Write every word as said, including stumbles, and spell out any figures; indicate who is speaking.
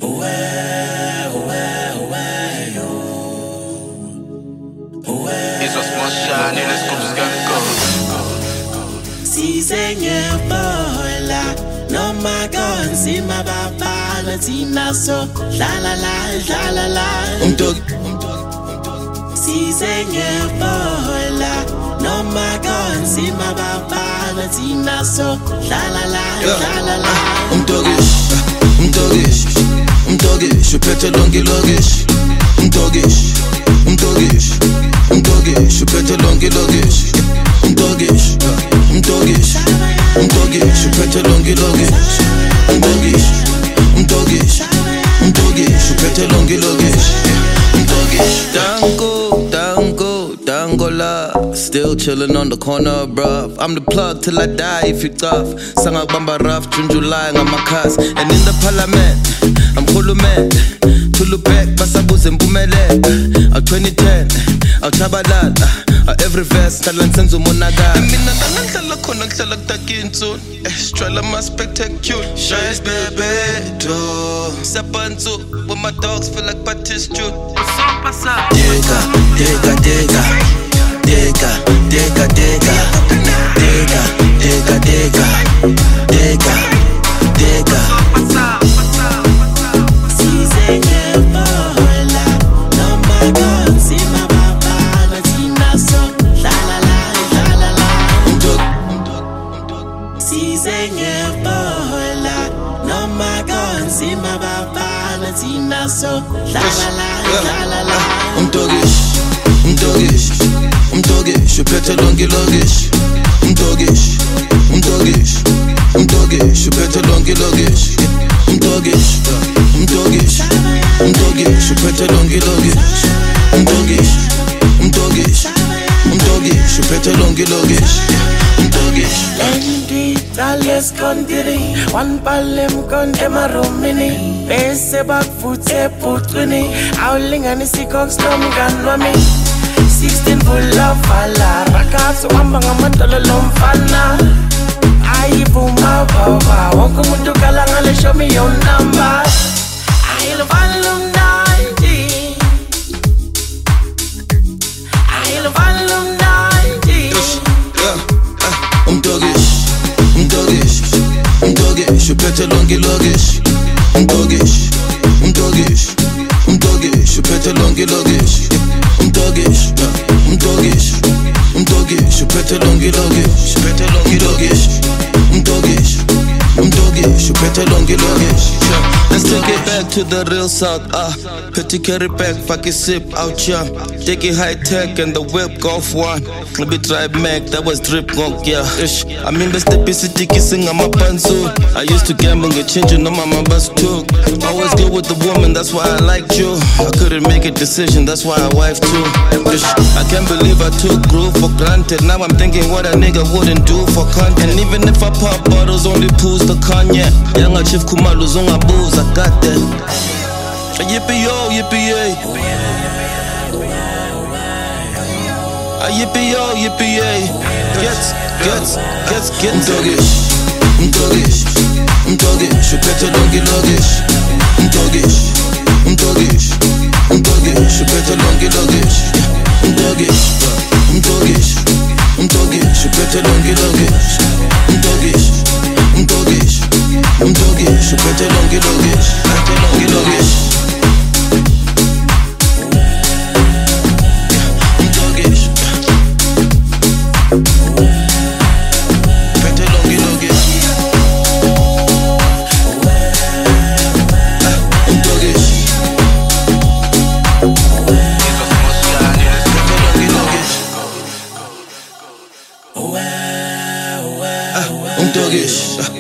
Speaker 1: Hizo small shine in schools gotta go.
Speaker 2: Sisengefola noma konzima babala thina so la la la la la la
Speaker 3: Umdog
Speaker 2: Sisengefola noma konzima babala thina so la la la la la la
Speaker 3: Umdogish Umdogish Umdogish Upete longi logish Umdogish Umdogish Umdogish Upete longi logish Umdogish Umdogish Umdogish Upete longi logish Umdogish Umdogish Umdogish Upete longi logish Umdogish Dango, dango, dangola. Still chillin' on the corner, bruv. I'm the plug till I die if you tough. Sanga bamba rough, June, July, I'm my cuz. And in the parliament, I'm Kulumet. Tulubek, Basabuze, Mbumele. Our twenty ten, our Chabalal. Our every verse, Talan Senzo Monaga. I mean, I'm not gonna tell like that in soon. Estrella, my spectacular. Shines, baby, too. Sapanzo, when my dogs feel like Batistute. Dega, dega, dega. Dega, dega, dega. Dega, dega, dega. Dega, dega.
Speaker 2: Sisengefola noma konzima babala thina so la la la la la la Sisengefola noma konzima babala thina so la la la la la la
Speaker 3: Umdogish, umdogish, umdogish, upete longi logish. Umdogish, umdogish, umdogish, upete longi logish. Umdogish, umdogish, umdogish, upete longi logish. Umdogish, umdogish, umdogish, upete longi logish. Umdogish.
Speaker 2: Lendi tales kondiri one palem kon emaromini bese bakfuthe putrini awulingani sikox nomganwami sixteen full of fala rakatso amba ngamadolo lomfana ayivuma baba wonke umuntu kala ngale show me your number I love volume ninety I love volume ninety
Speaker 3: Umdogish, umdogish, umdogish, upete longi logish. Umdogish, umdogish, umdogish, upete longi logish. Umdogish, umdogish, umdogish, upete longi logish. Upete longi logish. Umdogish, umdogish, upete longi logish. Let's take it back to the real south, ah. Uh. Petty carry back, fuck it sip out ya. Take it high tech and the whip golf one. Let me drive Mac, that was drip gong, yeah. Ish. I mean, the step is kissing on my panzu. I used to gamble, get changing on my mama's too. Always good with the woman, that's why I liked you. I couldn't make a decision, that's why I wife too. Ish. I can't believe I took groove for granted. Now I'm thinking what a nigga wouldn't do for content. And even if I pop bottles, only pools the Kanye. Younger Chief Kumalu Zunga booze, I got that. Yippee yo, yippee yay. Yippee yo, yippee yay. Gets, gets, gets, gets. Umdogish, umdogish, umdogish, upete longi logish. Umdogish, umdogish, umdogish, upete longi logish. Umdogish, umdogish, umdogish, upete longi logish. Umdogish, umdogish, umdogish, upete longi logish. Upete longi logish. Umdogish.